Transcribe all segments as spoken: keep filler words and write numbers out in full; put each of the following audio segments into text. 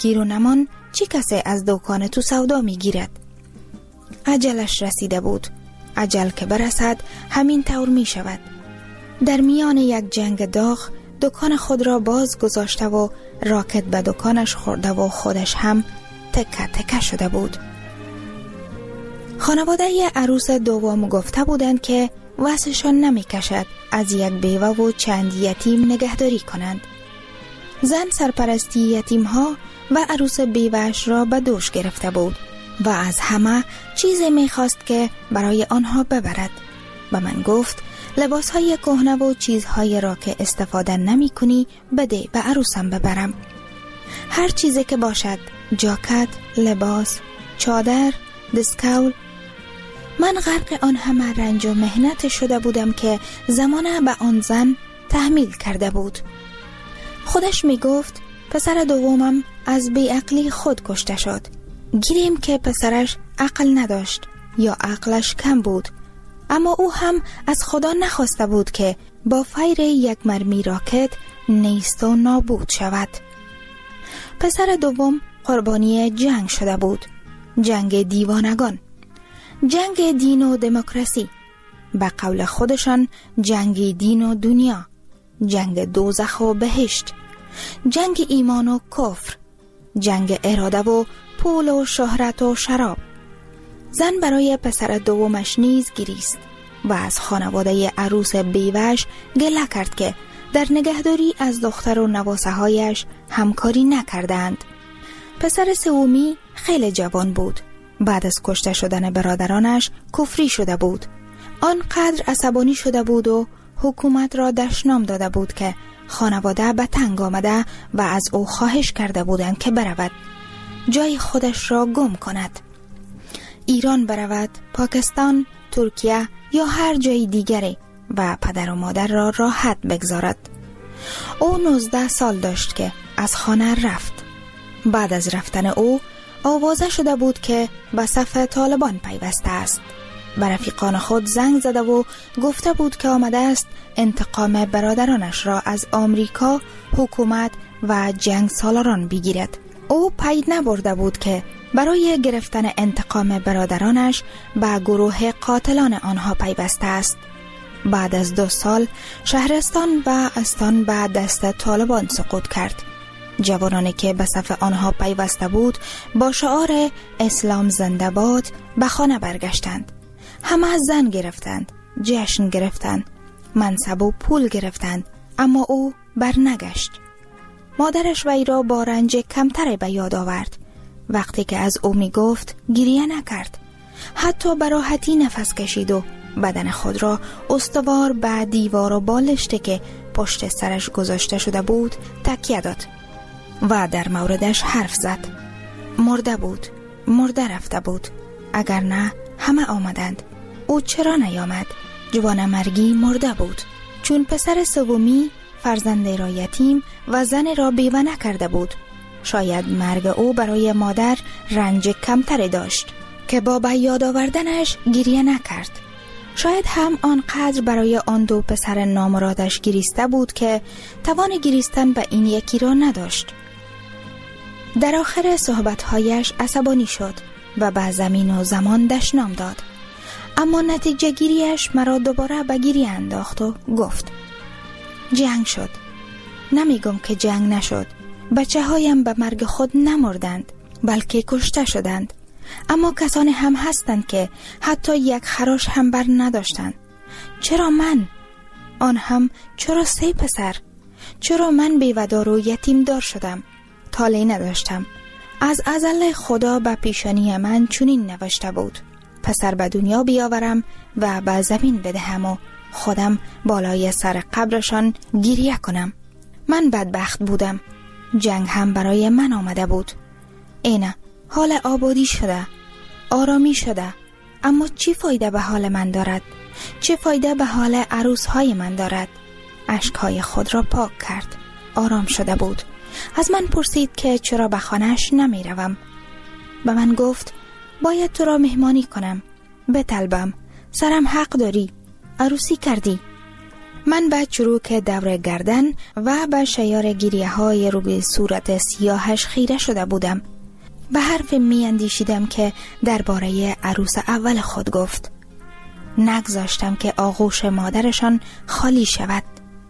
گیر و نمان چی کسی از دکان تو سودا می گیرد؟ اجلش رسیده بود. اجل که برسد همین طور می شود. در میان یک جنگ داغ دکان خود را باز گذاشته و راکت به دکانش خورده و خودش هم تکه تکه شده بود. خانواده عروس دوم گفته بودند که واسشان نمی کشد از یک بیوه و چند یتیم نگهداری کنند. زن سرپرستی یتیم ها و عروس بیوهش را به دوش گرفته بود و از همه چیزی می خواست که برای آنها ببرد. به من گفت لباس های کهنه و چیزهای را که استفاده نمی کنی بده به عروسم ببرم. هر چیزی که باشد، جاکت، لباس، چادر، دستکول. من غرق آن همه رنج و مهنت شده بودم که زمانه به آن زن تحمیل کرده بود. خودش می گفت پسر دومم از بیعقلی خود کشته شد. گیریم که پسرش عقل نداشت یا عقلش کم بود، اما او هم از خدا نخواسته بود که با فیر یک مرمی راکت نیست و نابود شود. پسر دوم قربانی جنگ شده بود. جنگ دیوانگان، جنگ دین و دموکراسی، به قول خودشان جنگ دین و دنیا، جنگ دوزخ و بهشت، جنگ ایمان و کفر، جنگ اراده و پول و شهرت و شراب. زن برای پسر دومش نیز گریست و از خانواده عروس بیوه‌اش گله کرد که در نگهداری از دختر و نواسه هایش همکاری نکردند. پسر سومی خیلی جوان بود. بعد از کشته شدن برادرانش کفری شده بود. آنقدر عصبانی شده بود و حکومت را دشنام داده بود که خانواده به تنگ آمده و از او خواهش کرده بودند که برود جای خودش را گم کند. ایران برود، پاکستان، ترکیه یا هر جای دیگری و پدر و مادر را راحت بگذارد. او نوزده سال داشت که از خانه رفت. بعد از رفتن او آوازه شده بود که به صف طالبان پیوسته است. به رفیقان خود زنگ زده و گفته بود که آمده است انتقام برادرانش را از آمریکا، حکومت و جنگ سالاران بگیرد. او پید نبرده بود که برای گرفتن انتقام برادرانش به گروه قاتلان آنها پیوسته است. بعد از دو سال شهرستان و استان به دست طالبان سقوط کرد. جوانانی که به صف آنها پیوسته بود با شعار اسلام زنده باد به خانه برگشتند. همه زن گرفتند، جشن گرفتند، منصب و پول گرفتند، اما او برنگشت. مادرش وی را با رنج کمتری به یاد آورد. وقتی که از او می گفت گریه نکرد. حتی به راحتی نفس کشید و بدن خود را استوار به دیوار و بالشتی که پشت سرش گذاشته شده بود تکیه داد و در موردش حرف زد. مرده بود، مرده رفته بود. اگر نه همه آمدند. او چرا نیامد؟ جوان مرگی مرده بود. چون پسر سومی فرزند را یتیم و زن را بیوه نکرده بود. شاید مرگ او برای مادر رنج کمتری داشت که با به یاد آوردنش گریه نکرد. شاید هم آنقدر برای آن دو پسر نامرادش گریسته بود که توان گریستن به این یکی را نداشت. در آخر صحبتهایش عصبانی شد و به زمین و زمان دشنام داد. اما نتیجه گیریش مرا دوباره به گریه انداخت و گفت جنگ شد. نمیگم که جنگ نشد. بچه هایم به مرگ خود نمردند بلکه کشته شدند. اما کسانی هم هستند که حتی یک خراش هم بر نداشتند. چرا من؟ آن هم چرا سه پسر؟ چرا من بیودار و یتیم دار شدم؟ طالعی نداشتم. از ازل خدا به پیشانی من چنین نوشته بود: پسر به دنیا بیاورم و به زمین بدهم و خودم بالای سر قبرشان گریه کنم. من بدبخت بودم. جنگ هم برای من آمده بود. اینه حال آبادی شده، آرامی شده، اما چی فایده به حال من دارد؟ چه فایده به حال عروس های من دارد؟ اشکهای خود را پاک کرد. آرام شده بود. از من پرسید که چرا به خانه‌اش نمی روم. به من گفت باید تو را مهمانی کنم. بطلبم. سرم حق داری. عروسی کردی. من به چروک دور گردن و به شیار گریه های روی صورت سیاهش خیره شده بودم. به حرف می اندیشیدم که درباره عروس اول خود گفت. نگذاشتم که آغوش مادرشان خالی شود.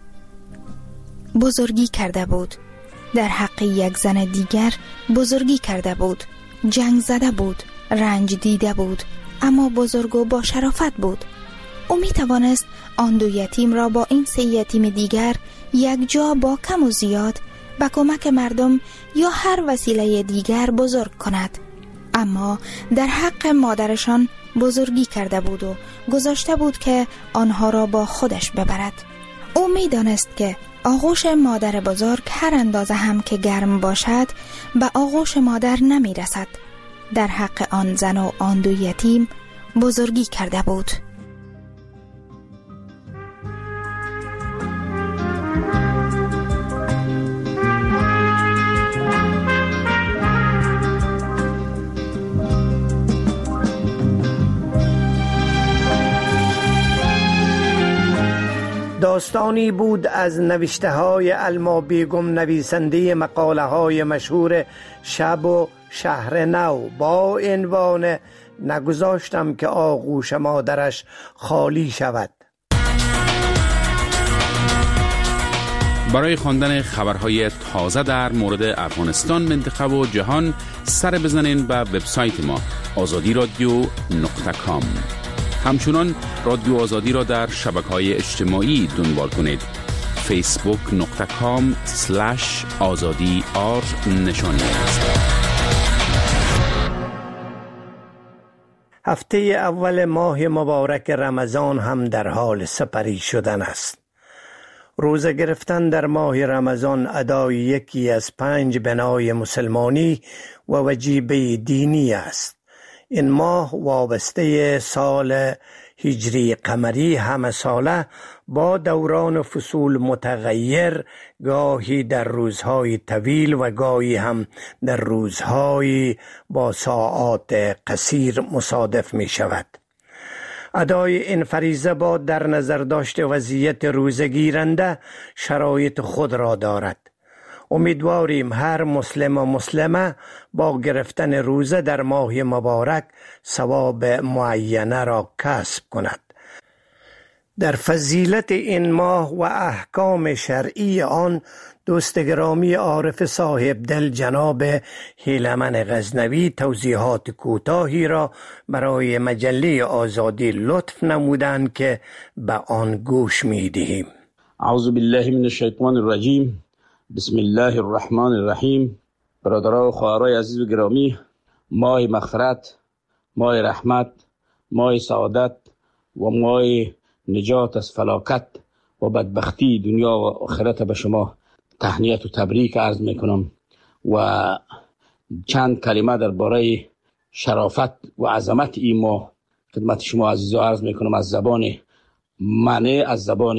بزرگی کرده بود. در حق یک زن دیگر بزرگی کرده بود. جنگ زده بود. رنج دیده بود. اما بزرگ و با شرافت بود. او می توانست آن دو یتیم را با این سه یتیم دیگر یک جا با کم و زیاد به کمک مردم یا هر وسیله دیگر بزرگ کند. اما در حق مادرشان بزرگی کرده بود و گذاشته بود که آنها را با خودش ببرد. او می دانست که آغوش مادر بزرگ هر اندازه هم که گرم باشد به آغوش مادر نمی رسد. در حق آن زن و آن دو یتیم بزرگی کرده بود. داستانی بود از نوشته های علما بیگم، نویسنده مقاله های مشهور شب و شهر نو، با عنوان نگذاشتم که آغوش مادرش خالی شود. برای خواندن خبرهای تازه در مورد افغانستان، منطقه و جهان سر بزنین به وبسایت ما آزادی رادیو نقطه کام. همچنان رادیو آزادی را در شبکه‌های اجتماعی دنبال کنید. فیسبوک نقطه کام سلش آزادی آر نشانی است. هفته اول ماه مبارک رمضان هم در حال سپری شدن است. روزه گرفتن در ماه رمضان ادای یکی از پنج بنای مسلمانی و وجیبه دینی است. این ماه وابسته سال هجری قمری همه ساله با دوران فصول متغیر، گاهی در روزهای طویل و گاهی هم در روزهای با ساعات قصیر مصادف می شود. ادای این فریضه با در نظر داشته وضعیت روزه گیرنده شرایط خود را دارد. امیدواریم هر مسلم و مسلمه با گرفتن روزه در ماه مبارک ثواب معینه را کسب کند. در فضیلت این ماه و احکام شرعی آن دوست گرامی عارف صاحب دل جناب هیلمن غزنوی توضیحات کوتاهی را برای مجله آزادی لطف نمودند که به آن گوش می دهیم. اعوذ بالله من الشیطان الرجیم. بسم الله الرحمن الرحیم. برادران و خواهرای عزیز و گرامی، ماه مغفرت، ماه رحمت، ماه سعادت و ماه نجات از فلاکت و بدبختی دنیا و آخرت به شما تهنیت و تبریک عرض میکنم و چند کلمه درباره شرافت و عظمت این ماه خدمت شما عزیزا عرض میکنم از زبان منه، از زبان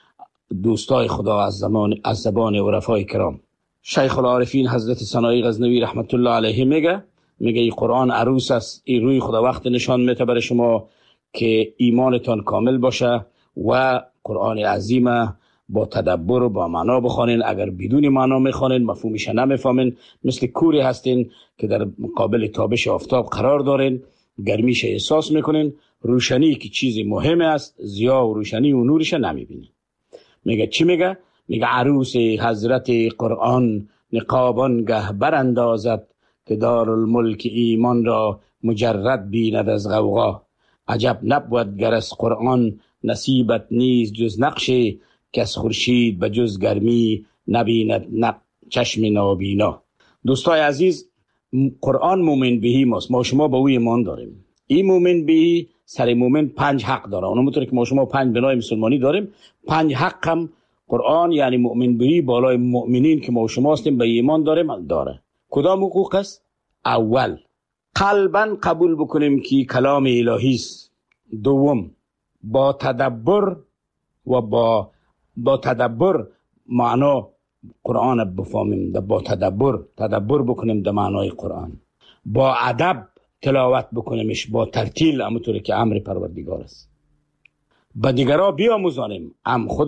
دوستای خدا، از زبان از زبان عرفای کرام. شیخ العارفین حضرت سنایی غزنوی رحمت الله علیه میگه میگه این قرآن عروس است، این روی خدا وقت نشان میده برای شما که ایمانتان کامل باشه و قرآن عظیم با تدبر و با معنا بخوانین. اگر بدون معنا میخوانین مفهومش نمیفهمین، مثل کوری هستین که در مقابل تابش آفتاب قرار دارین، گرمیش احساس میکنین، روشنی که چیزی مهم است ضیا و روشنی و نورش نمیبینین. میگه چی میگه؟ میگه عروس حضرت قرآن نقابان گه براندازد که دارالملک ایمان را مجرد بیند از غوغا. عجب نبود گر از قرآن نصیبت نیز جز نقشی که از خورشید به جز گرمی نبیند نق... چشم نابینا. دوستای عزیز، قرآن مومن بهی ماست، ما شما با او ایمان داریم. این مومن بهی سر مومن پنج حق داره. اونمونطور که ما شما پنج بنای مسلمانی داریم، پنج حق هم قرآن یعنی مومن بهی بالای مؤمنین که ما شما هستیم به ایمان داریم داره. کدام حقوق است؟ اول، قلبا قبول بکنیم که کلام الهی است. دوم، با تدبر و با با تدبر معنا قرآن بفهمیم، با تدبر تدبر بکنیم در معنای قرآن. با ادب تلاوت بکنیمش، با ترتیل، همونطوری که امر پروردگار است. با دیگرها بیاموزانیم، هم خود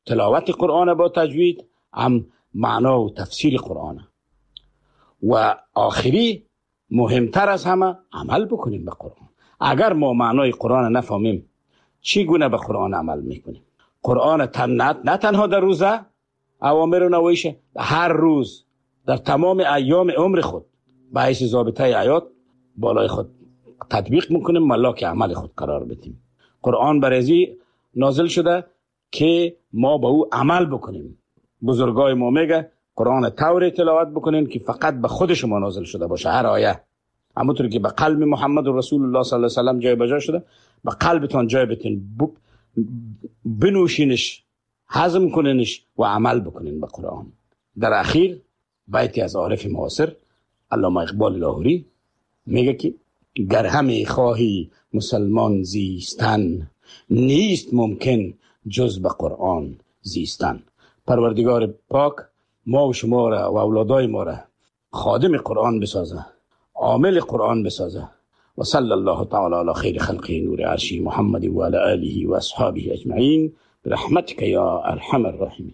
تلاوت قرآن با تجوید، هم معنا و تفسیر قرآن. و آخری مهمتر از همه عمل بکنیم به قرآن. اگر ما معنای قرآن نفهمیم چگونه به قرآن عمل میکنیم؟ قرآن تنت نه تنها در روزه اوامر و نواهیش، هر روز در تمام ایام عمر خود به حیث ضابطه حیات بالای خود تطبیق میکنیم، ملاک عمل خود قرار بدیم. قرآن برای نازل شده که ما به او عمل بکنیم. بزرگای ما میگه قرآن طوری تلاوت بکنین که فقط به خود شما نازل شده باشه، هر آیه همونطور که به قلب محمد رسول الله صلی الله علیه و سلم جای بجا شده، به قلبتان جای بتین، بنوشینش، هضم کنینش و عمل بکنین به قرآن. در اخیر بیتی از عارف معاصر علامه اقبال لاهوری میگه که گر همی خواهی مسلمان زیستن، نیست ممکن جز به قرآن زیستن. پروردگار پاک ما و شما را و اولادای ما را خادم قرآن بسازه، عامل قرآن بسازه. و صلی الله تعالی علی خیر خلقه نور عرشی محمد و علی آله و اصحابه اجمعین برحمتک یا ارحم الراحمین.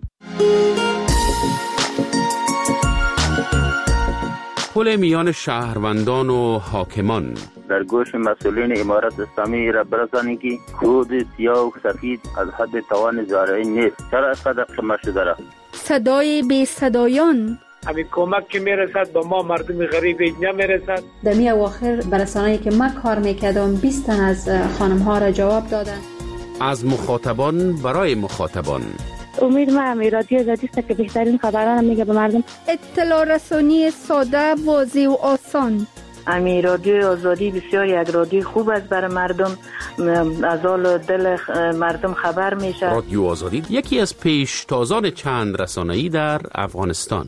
پل میان شهروندان و حاکمان. در گوش مسئولین امارت اسلامی را برسانید که کود سیاه و سفید از حد توان زارعین نیست. چرا اسقدر شما شده را؟ صدای بی صدایان. همین کمک که میرسد با ما مردم غریب نمیرسد. در می اواخر برسانه‌ای که من کار میکردم بیست تن از خانم ها را جواب دادن. از مخاطبان برای مخاطبان. امید ما همی رادیو آزادی است که بهترین خبران میگه به مردم. اطلاع رسانی ساده، واضح و آسان. امی رادیو آزادی بسیار یک رادیو خوب است برای مردم، از حال دل مردم خبر میشه. رادیو آزادی یکی از پیشتازان چند رسانه‌ای در افغانستان.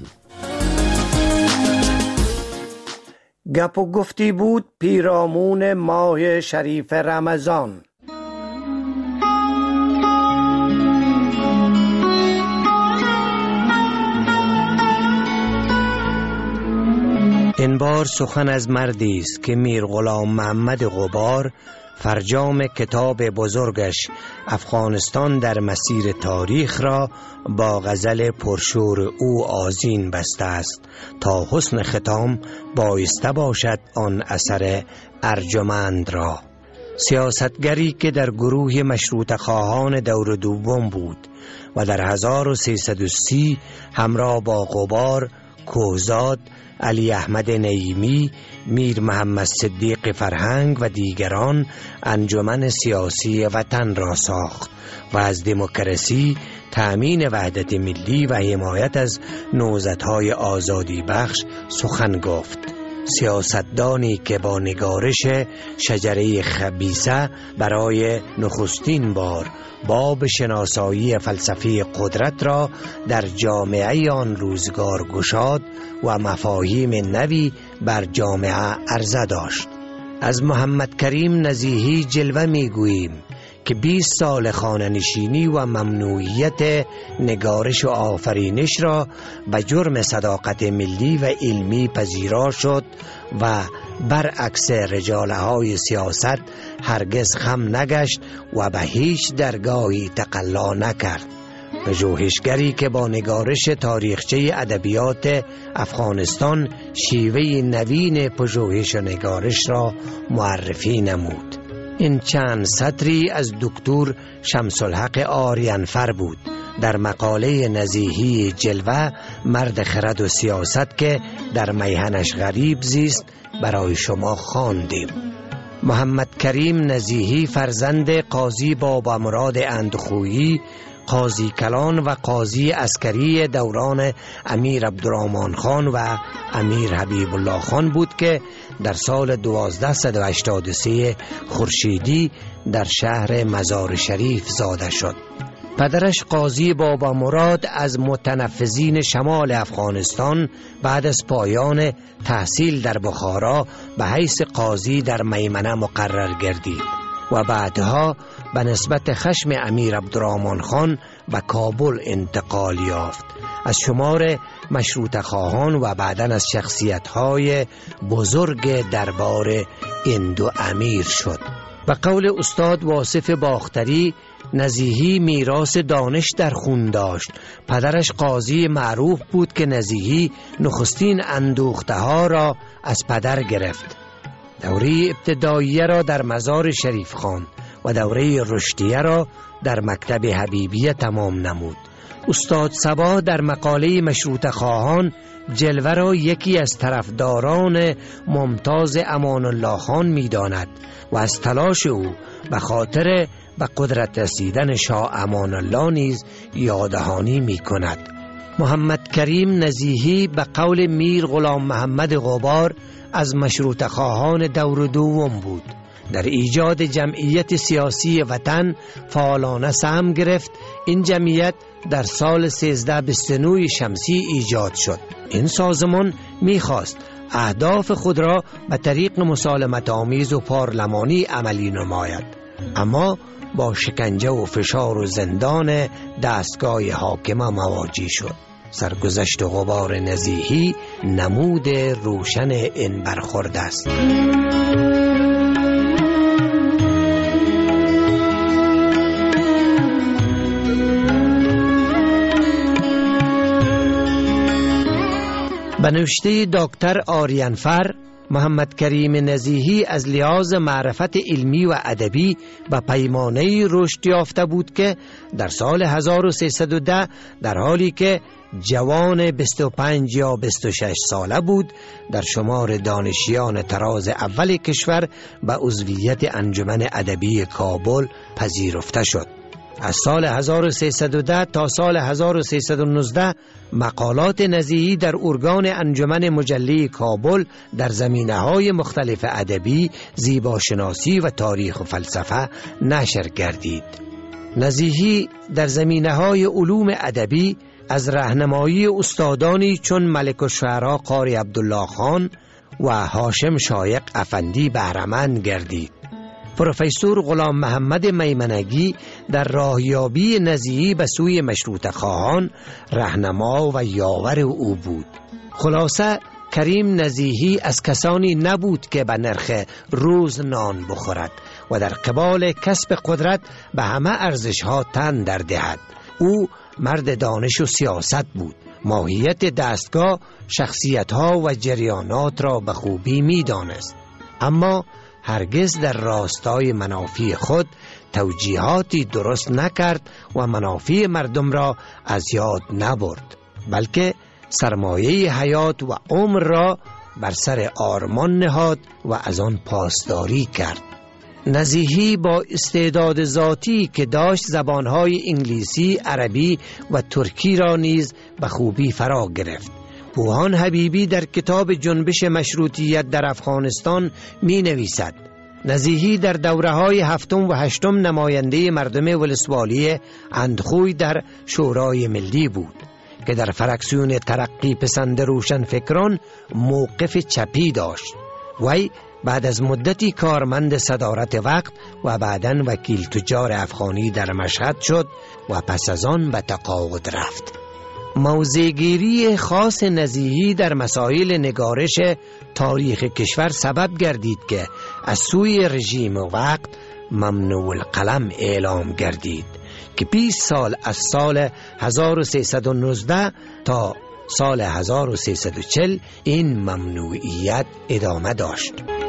گپ و گفتی بود پیرامون ماه شریف رمضان. این بار سخن از مردی است که میر غلام محمد غبار فرجام کتاب بزرگش افغانستان در مسیر تاریخ را با غزل پرشور او آذین بسته است تا حسن ختام بایسته باشد آن اثر ارجمند را. سیاستگری که در گروه مشروطه خواهان دور دوم بود و در هزار و سیصد و سی همراه با غبار، کوهزاد، علی احمد نعیمی، میر محمد صدیق فرهنگ و دیگران انجمن سیاسی وطن را ساخت و از دموکراسی، تأمین وحدت ملی و حمایت از نهضت‌های آزادی بخش سخن گفت. سیاستدانی که با نگارش شجره خبیثه برای نخستین بار باب شناسایی فلسفی قدرت را در جامعه آن روزگار گشاد و مفاهیم نوی بر جامعه عرضه داشت. از محمد کریم نزیهی جلوه می گوییم که بیست سال خانه نشینی و ممنوعیت نگارش و آفرینش را به جرم صداقت ملی و علمی پذیرا شد و برعکس رجاله‌های سیاست هرگز خم نگشت و به هیچ درگاهی تقلا نکرد. پژوهشگری که با نگارش تاریخچه ادبیات افغانستان شیوه نوین پژوهش و نگارش را معرفی نمود. این چند سطری از دکتر شمس الحق آریانفر بود در مقاله نزیهی جلوه مرد خرد و سیاست که در میهنش غریب زیست برای شما خواندیم. محمد کریم نزیهی فرزند قاضی بابا مراد اندخویی، قاضی کلان و قاضی عسکری دوران امیر عبدالرحمن خان و امیر حبیب الله خان بود که در سال دوازده و هشتاد و سه خورشیدی در شهر مزار شریف زاده شد. پدرش قاضی بابا مراد از متنفذین شمال افغانستان بعد از پایان تحصیل در بخارا به حیث قاضی در میمنه مقرر گردید و بعدها به نسبت خشم امیر عبدالرحمن خان به کابل انتقال یافت. از شمار مشروطه خواهان و بعداً از شخصیت‌های بزرگ دربار این دو امیر شد. و قول استاد واصف باختری، نزیهی میراث دانش در خون داشت. پدرش قاضی معروف بود که نزیهی نخستین اندوخته ها را از پدر گرفت. دوره ابتداییه را در مزار شریف خواند و دوره رشدیه را در مکتب حبیبیه تمام نمود. استاد صباح در مقاله مشروطه خواهان جلوه را یکی از طرفداران ممتاز امان الله خان می داند و از تلاش او به خاطر به قدرت رسیدن شاه امان الله نیز یاددهانی می کند. محمد کریم نزیهی به قول میر غلام محمد غبار از مشروطه خواهان دور دوم بود. در ایجاد جمعیت سیاسی وطن فعالانه سهم گرفت. این جمعیت در سال سیزده بیست و نه شمسی ایجاد شد. این سازمان میخواست اهداف خود را به طریق مسالمت آمیز و پارلمانی عملی نماید، اما با شکنجه و فشار و زندان دستگاه حاکمه مواجه شد. سرگذشت غبار نزیهی نمود روشن این برخورد است. به نوشته دکتر آریانفر، محمد کریم نزیهی از لحاظ معرفت علمی و ادبی به پیمانه رشد یافته بود که در سال هزار و سیصد و ده در حالی که جوان بیست و پنج یا بیست و شش ساله بود در شمار دانشیان طراز اول کشور به عضویت انجمن ادبی کابل پذیرفته شد. از سال هزار و سیصد و ده تا سال هزار و سیصد و نوزده مقالات نزیهی در ارگان انجمن مجله کابل در زمینه‌های مختلف ادبی، زیباشناسی و تاریخ و فلسفه نشر گردید. نزیهی در زمینه‌های علوم ادبی از راهنمایی استادانی چون ملک الشعراء قاری عبدالله خان و هاشم شایق افندی بهره‌مند گردید. پروفسور غلام محمد میمنگی در راهیابی نزیهی به سوی مشروطه خواهان راهنما و یاور او بود. خلاصه کریم نزیهی از کسانی نبود که به نرخ روز نان بخورد و در قبال کسب قدرت به همه ارزش‌ها تن در دهد. او مرد دانش و سیاست بود. ماهیت دستگاه، شخصیت‌ها و جریانات را به خوبی می‌دانست، اما هرگز در راستای منافع خود توجیهاتی درست نکرد و منافع مردم را از یاد نبرد، بلکه سرمایه حیات و عمر را بر سر آرمان نهاد و از آن پاسداری کرد. نزیهی با استعداد ذاتی که داشت زبانهای انگلیسی، عربی و ترکی را نیز به خوبی فرا گرفت. بوهان حبیبی در کتاب جنبش مشروطیت در افغانستان می نویسد: نزیهی در دوره‌های هفتم و هشتم نماینده مردم ولسوالی اندخوی در شورای ملی بود که در فرکسیون ترقی پسند روشن فکران موقف چپی داشت. وی بعد از مدتی کارمند صدارت وقت و بعداً وکیل تجار افغانی در مشهد شد و پس از آن به تقاعد رفت. موضع‌گیری خاص نزیهی در مسائل نگارش تاریخ کشور سبب گردید که از سوی رژیم وقت ممنوع القلم اعلام گردید که بیست سال از سال هزار و سیصد و نوزده تا سال هزار و سیصد و چهل این ممنوعیت ادامه داشت.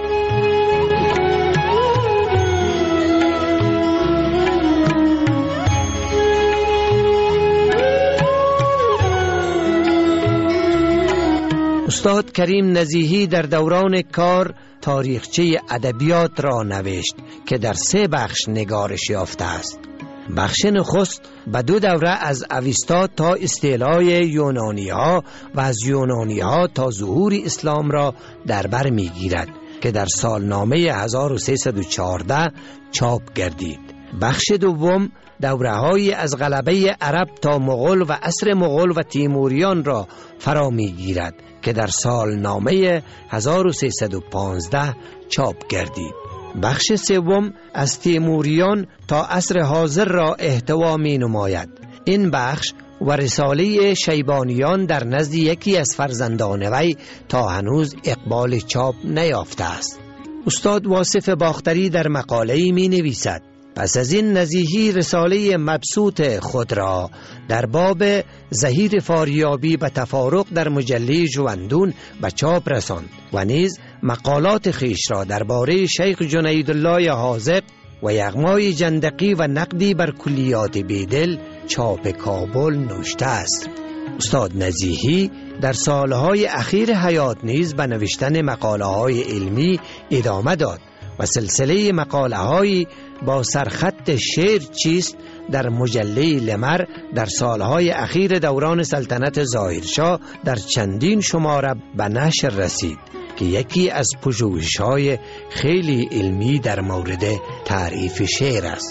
استاد کریم نزیهی در دوران کار تاریخچه ادبیات را نوشت که در سه بخش نگارش یافته است. بخش نخست به دو دوره از اویستا تا استعلای یونانی ها و از یونانی ها تا ظهور اسلام را در بر می گیرد که در سالنامه هزار و سیصد و چهارده چاپ گردید. بخش دوم دوره های از غلبه عرب تا مغول و عصر مغول و تیموریان را فرا می گیرد که در سالنامه هزار و سیصد و پانزده چاپ گردید. بخش سوم از تیموریان تا عصر حاضر را احتوا می نماید. این بخش و رساله شیبانیان در نزد یکی از فرزندان وی تا هنوز اقبال چاپ نیافته است. استاد واصف باختری در مقاله‌ای می نویسد: پس از این نزیهی رساله مبسوط خود را در باب ظهیر فاریابی به تفارق در مجله ژوندون به چاپ رساند و نیز مقالات خیش را درباره شیخ جنیدالله حاذق و یغمای جندقی و نقدی بر کلیات بیدل چاپ کابل نوشته است. استاد نزیهی در سالهای اخیر حیات نیز به نوشتن مقاله‌های علمی ادامه داد و سلسله مقاله‌های با سرخط شعر چیست در مجله لمر در سالهای اخیر دوران سلطنت ظاهرشاه در چندین شماره به نشر رسید که یکی از پژوهش‌های خیلی علمی در مورد تعریف شعر است.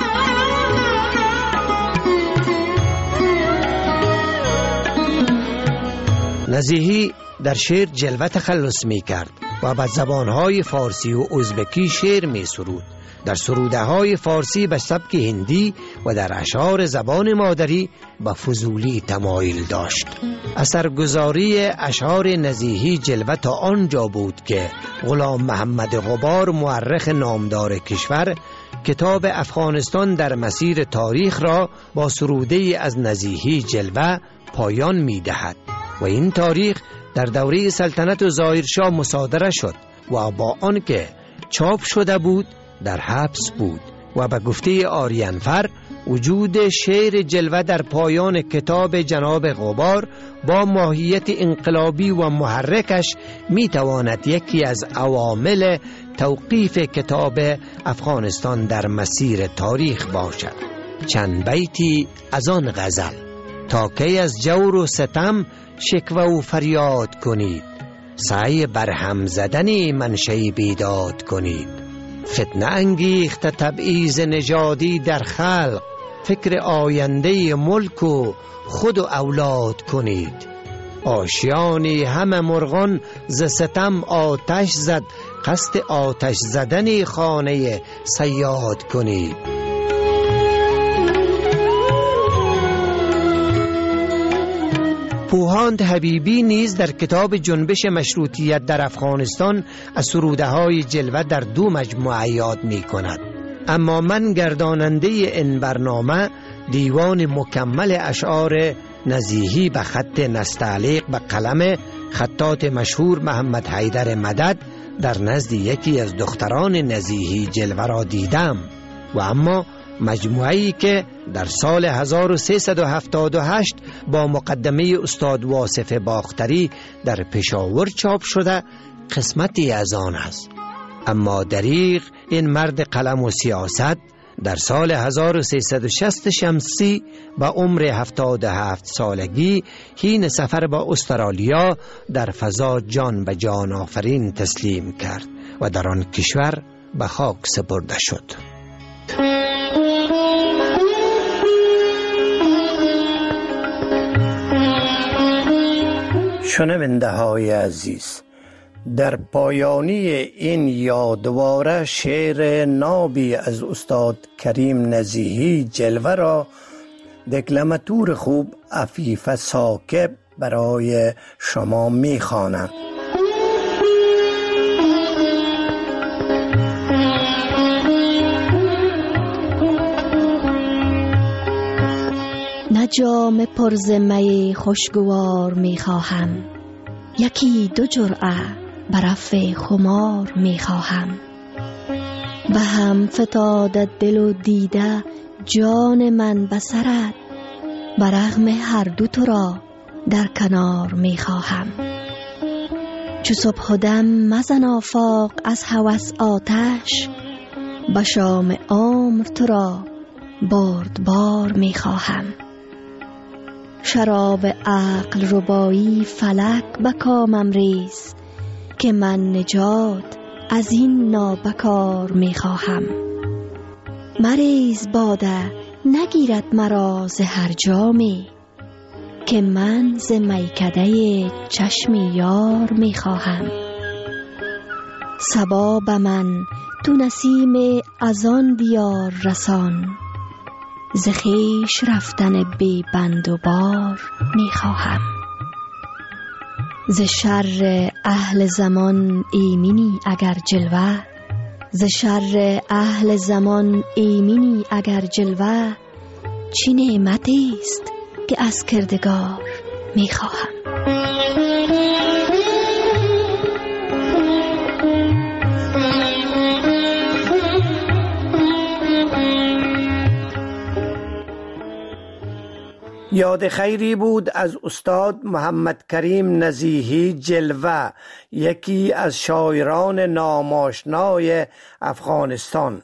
نزیهی در شعر جلوه تخلص می کرد و به زبانهای فارسی و ازبکی شعر می سرود. در سروده های فارسی به سبک هندی و در اشعار زبان مادری به فضولی تمایل داشت. اثرگذاری اشعار نزیهی جلوه تا آنجا بود که غلام محمد غبار مورخ نامدار کشور کتاب افغانستان در مسیر تاریخ را با سروده از نزیهی جلوه پایان می دهد و این تاریخ در دوره سلطنت ظاهرشاه مصادره شد و با آنکه چاپ شده بود در حبس بود و به گفته آریانفر وجود شعر جلوه در پایان کتاب جناب غبار با ماهیت انقلابی و محرکش می تواند یکی از عوامل توقیف کتاب افغانستان در مسیر تاریخ باشد. چند بیتی از آن غزل: تا کی از جور و ستم شکوه و فریاد کنید، سعی برهم زدن منشأ بیداد کنید. فتنه انگیخت تبعیض نژادی در خلق، فکر آینده ملک و خود و اولاد کنید. آشیانی همه مرغان ز ستم آتش زد، قصد آتش زدن خانه صیاد کنید. پوهاند حبیبی نیز در کتاب جنبش مشروطیت در افغانستان از سروده های جلوه در دو مجموعه یاد می کند. اما من گرداننده این برنامه دیوان مکمل اشعار نزیهی به خط نستعلیق به قلم خطاط مشهور محمد حیدر مدد در نزد یکی از دختران نزیهی جلوه را دیدم و اما مجموعه‌ای که در سال هزار و سیصد و هفتاد و هشت با مقدمه استاد واصف باختری در پشاور چاپ شده قسمتی از آن است. اما دریغ این مرد قلم و سیاست در سال هزار و سیصد و شصت شمسی با عمر هفتاد و هفت سالگی حین سفر با استرالیا در فضا جان به جان آفرین تسلیم کرد و در آن کشور به خاک سپرده شد. شنونده های عزیز، در پایانی این یادواره شعر نابی از استاد کریم نزیهی جلوه را دکلماتور خوب عفیف ثاقب برای شما می‌خوانم. نه جام پر ز می خوشگوار می خواهم، یکی دو جرعه برف خمار می خواهم. به هم فتاده دل و دیده جان من به سرت، به رغم هر دو تو را در کنار می خواهم. چو صبح دم مزن آفاق از هوس آتش، به شام عمر تو را بردبار می خواهم. شراب عقل ربایی فلک به کامم ریز، که من نجات از این نابکار می خواهم. مریز باده نگیرد مرا ز هر جامی، که من ز میکده چشم یار می خواهم. صبا به من تو نسیم از آن دیار رسان، ز خویش رفتن بی بند و بار می خواهم. ز شر اهل زمان ایمنی اگر جلوه، ز شر اهل زمان ایمنی اگر جلوه. چه نعمتی است که از کردگار میخواهم. یاد خیری بود از استاد محمد کریم نزیهی جلوه، یکی از شاعران ناماشنای افغانستان.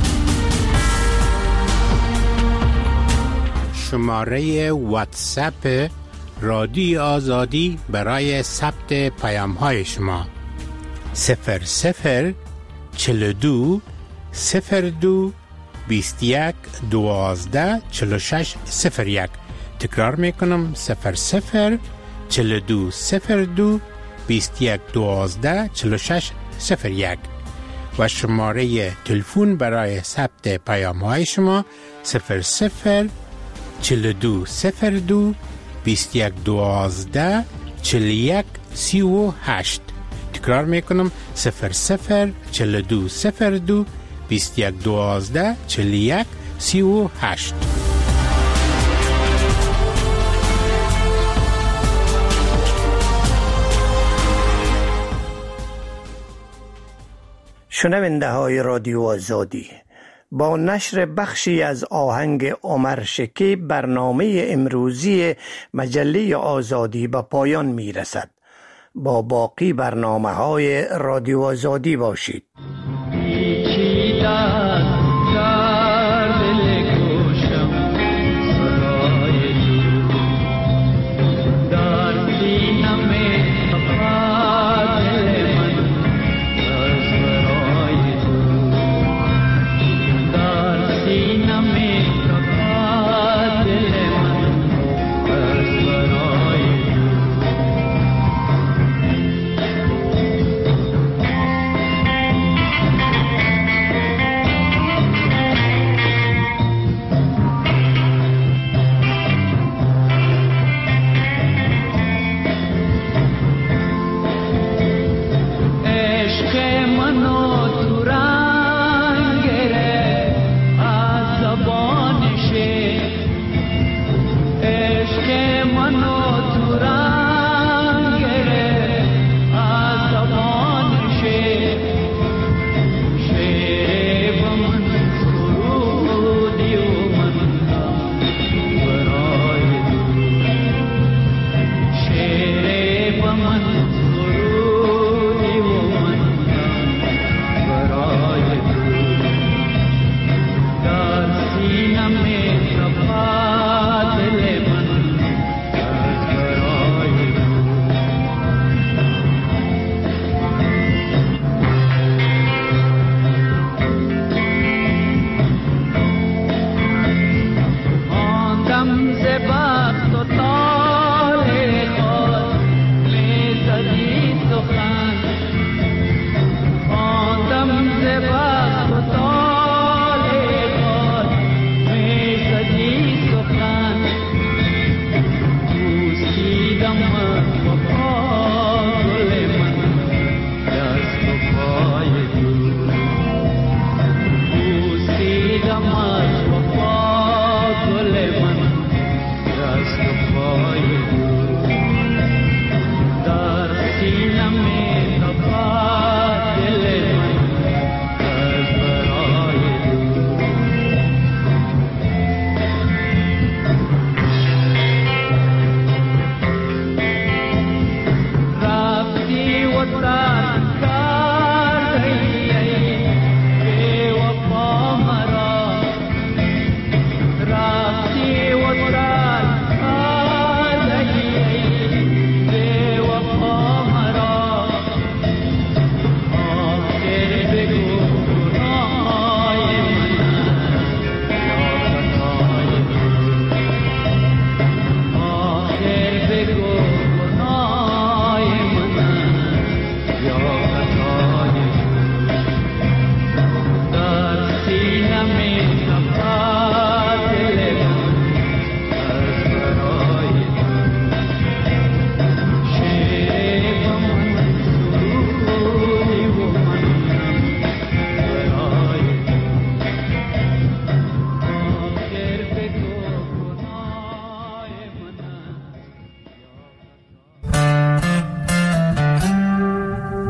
شماره واتساپ رادیو آزادی برای ثبت پیام های شما صفر صفر چل دو صفر دو بیست یک دوازده چل شش صفر یک. تکرار میکنم صفر صفر چل دو صفر دو بیست یک دوازده چل شش صفر یک و شماره تلفن برای ثبت پیام های شما صفر صفر چل دو صفر دو بیست یک دوازده چل یک سی و هشت. تکرار میکنم صفر صفر چل دو صفر دو بیست یک دوازده چل یک سی و هشت. شنونده های رادیو آزادی، با نشر بخشی از آهنگ عمر شکیب برنامه امروزی مجله آزادی به پایان می رسد. با باقی برنامه های رادیو آزادی باشید.